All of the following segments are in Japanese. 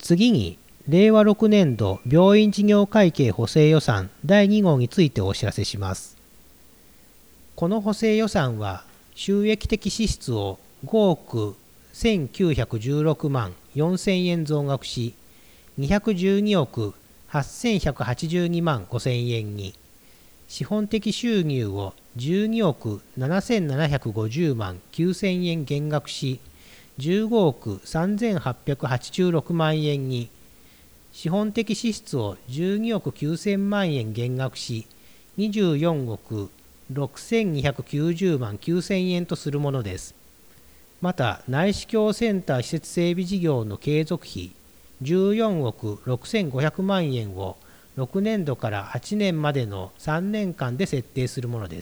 次に、令和6年度病院事業会計補正予算第2号についてお知らせします。この補正予算は、収益的支出を5億1916万4000円増額し、212億8182万5000円に、資本的収入を12億7750万9000円減額し、15億3886万円に、資本的支出を12億9000万円減額し、24億6290万9000円とするものです。また、内視鏡センター施設整備事業の継続費14億6500万円を6年度から8年までの3年間で設定するものです。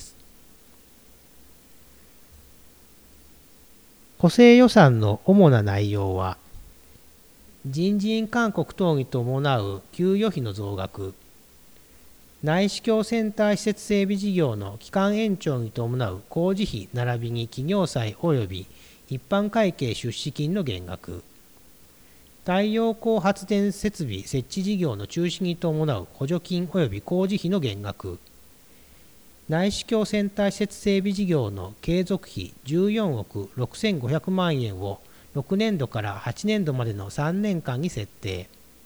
補正予算の主な内容は、人事院勧告等に伴う給与費の増額、内視鏡センター施設整備事業の期間延長に伴う工事費並びに企業債及び一般会計出資金の減額、太陽光発電設備設置事業の中止に伴う補助金及び工事費の減額、内視鏡センター施設整備事業の継続費14億6500万円を6年度から8年度までの3年間に設定。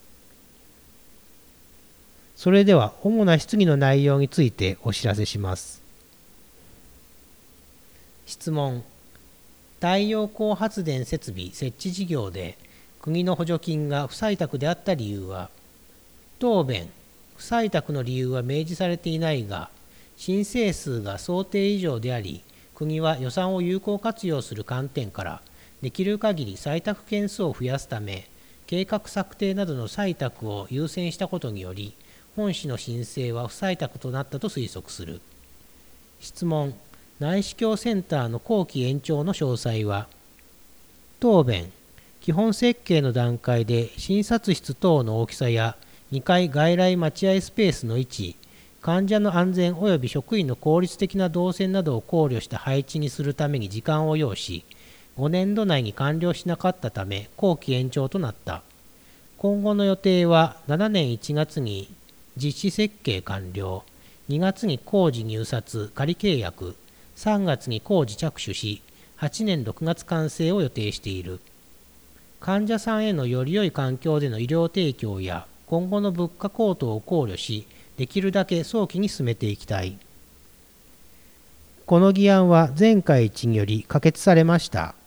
それでは主な質疑の内容についてお知らせします。質問。太陽光発電設備設置事業で国の補助金が不採択であった理由は、答弁。不採択の理由は明示されていないが、申請数が想定以上であり、国は予算を有効活用する観点から、できる限り採択件数を増やすため、計画策定などの採択を優先したことにより、本市の申請は不採択となったと推測する。質問。内視鏡センターの工期延長の詳細は、答弁。基本設計の段階で診察室等の大きさや2階外来待合スペースの位置、患者の安全及び職員の効率的な動線などを考慮した配置にするために時間を要し、5年度内に完了しなかったため工期延長となった。今後の予定は7年1月に実施設計完了、2月に工事入札仮契約、3月に工事着手し、8年6月完成を予定している。患者さんへのより良い環境での医療提供や今後の物価高騰を考慮し、できるだけ早期に進めていきたい。この議案は全会一により可決されました。